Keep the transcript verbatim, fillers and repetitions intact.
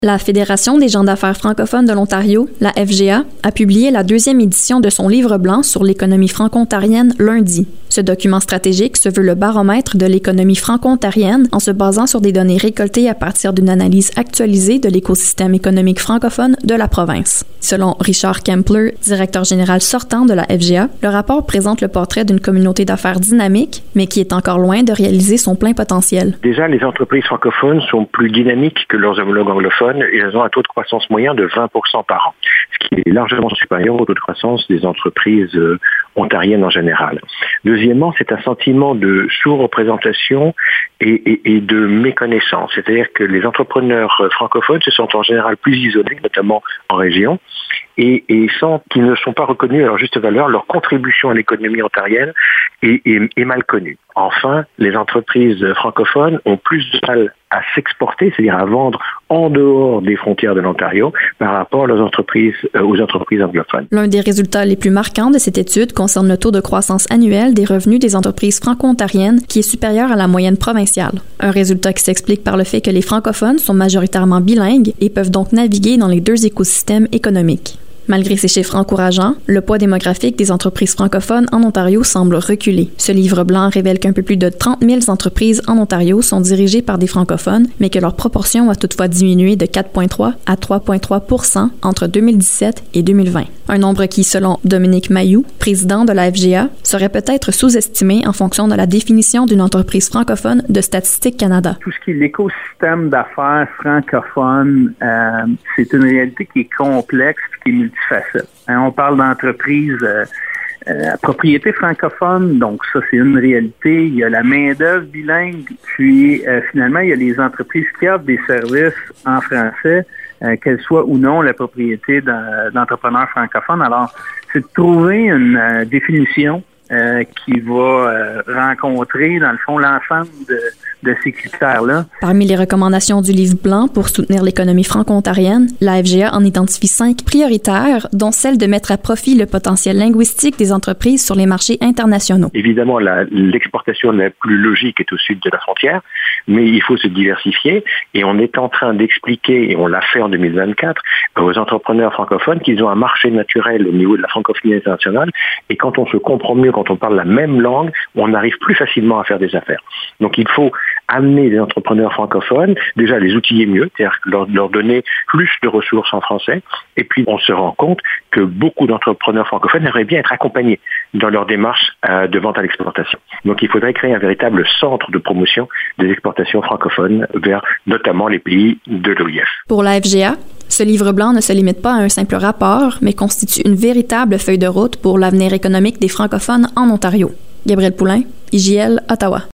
La Fédération des gens d'affaires francophones de l'Ontario, la F G A, a publié la deuxième édition de son livre blanc sur l'économie franco-ontarienne lundi. Ce document stratégique se veut le baromètre de l'économie franco-ontarienne en se basant sur des données récoltées à partir d'une analyse actualisée de l'écosystème économique francophone de la province. Selon Richard Kempler, directeur général sortant de la F G A, le rapport présente le portrait d'une communauté d'affaires dynamique, mais qui est encore loin de réaliser son plein potentiel. Déjà, les entreprises francophones sont plus dynamiques que leurs homologues anglophones et elles ont un taux de croissance moyen de vingt pour cent par an, ce qui est largement supérieur au taux de croissance des entreprises euh, ontariennes en général. Deuxièmement, c'est un sentiment de sous-représentation et, et, et de méconnaissance. C'est-à-dire que les entrepreneurs francophones se sentent en général plus isolés, notamment en région, et, et sentent qu'ils ne sont pas reconnus à leur juste valeur. Leur contribution à l'économie ontarienne est, est, est mal connue. Enfin, les entreprises francophones ont plus de mal à s'exporter, c'est-à-dire à vendre en dehors des frontières de l'Ontario par rapport aux entreprises, euh, aux entreprises anglophones. L'un des résultats les plus marquants de cette étude concerne le taux de croissance annuel des revenus des entreprises franco-ontariennes qui est supérieur à la moyenne provinciale. Un résultat qui s'explique par le fait que les francophones sont majoritairement bilingues et peuvent donc naviguer dans les deux écosystèmes économiques. Malgré ces chiffres encourageants, le poids démographique des entreprises francophones en Ontario semble reculer. Ce livre blanc révèle qu'un peu plus de trente mille entreprises en Ontario sont dirigées par des francophones, mais que leur proportion a toutefois diminué de quatre virgule trois à trois virgule trois pour cent entre deux mille dix-sept et deux mille vingt. Un nombre qui, selon Dominique Mayou, président de la F G A, serait peut-être sous-estimé en fonction de la définition d'une entreprise francophone de Statistique Canada. Tout ce qui est l'écosystème d'affaires francophone, euh, c'est une réalité qui est complexe et qui est multifacette. Hein, on parle d'entreprises euh, euh, à propriété francophone, donc ça c'est une réalité. Il y a la main-d'œuvre bilingue, puis euh, finalement il y a les entreprises qui offrent des services en français, euh, qu'elles soient ou non la propriété d'entrepreneurs francophones. Alors, c'est de trouver une euh, définition euh, qui va euh, rencontrer, dans le fond, l'ensemble de, de ces critères-là. Parmi les recommandations du livre blanc pour soutenir l'économie franco-ontarienne, la F G A en identifie cinq prioritaires, dont celle de mettre à profit le potentiel linguistique des entreprises sur les marchés internationaux. Évidemment, la, l'exportation la plus logique est au sud de la frontière, mais il faut se diversifier et on est en train d'expliquer, et on l'a fait en deux mille vingt-quatre, aux entrepreneurs francophones qu'ils ont un marché naturel au niveau de la francophonie internationale et quand on se comprend mieux, quand on parle la même langue, on arrive plus facilement à faire des affaires. Donc il faut amener les entrepreneurs francophones, déjà les outiller mieux, c'est-à-dire leur, leur donner plus de ressources en français, et puis on se rend compte que beaucoup d'entrepreneurs francophones aimeraient bien être accompagnés dans leur démarche euh, de vente à l'exportation. Donc il faudrait créer un véritable centre de promotion des exportations francophones vers notamment les pays de l'O I F. Pour la F G A, ce livre blanc ne se limite pas à un simple rapport, mais constitue une véritable feuille de route pour l'avenir économique des francophones en Ontario. Gabrielle Poulain, I J L, Ottawa.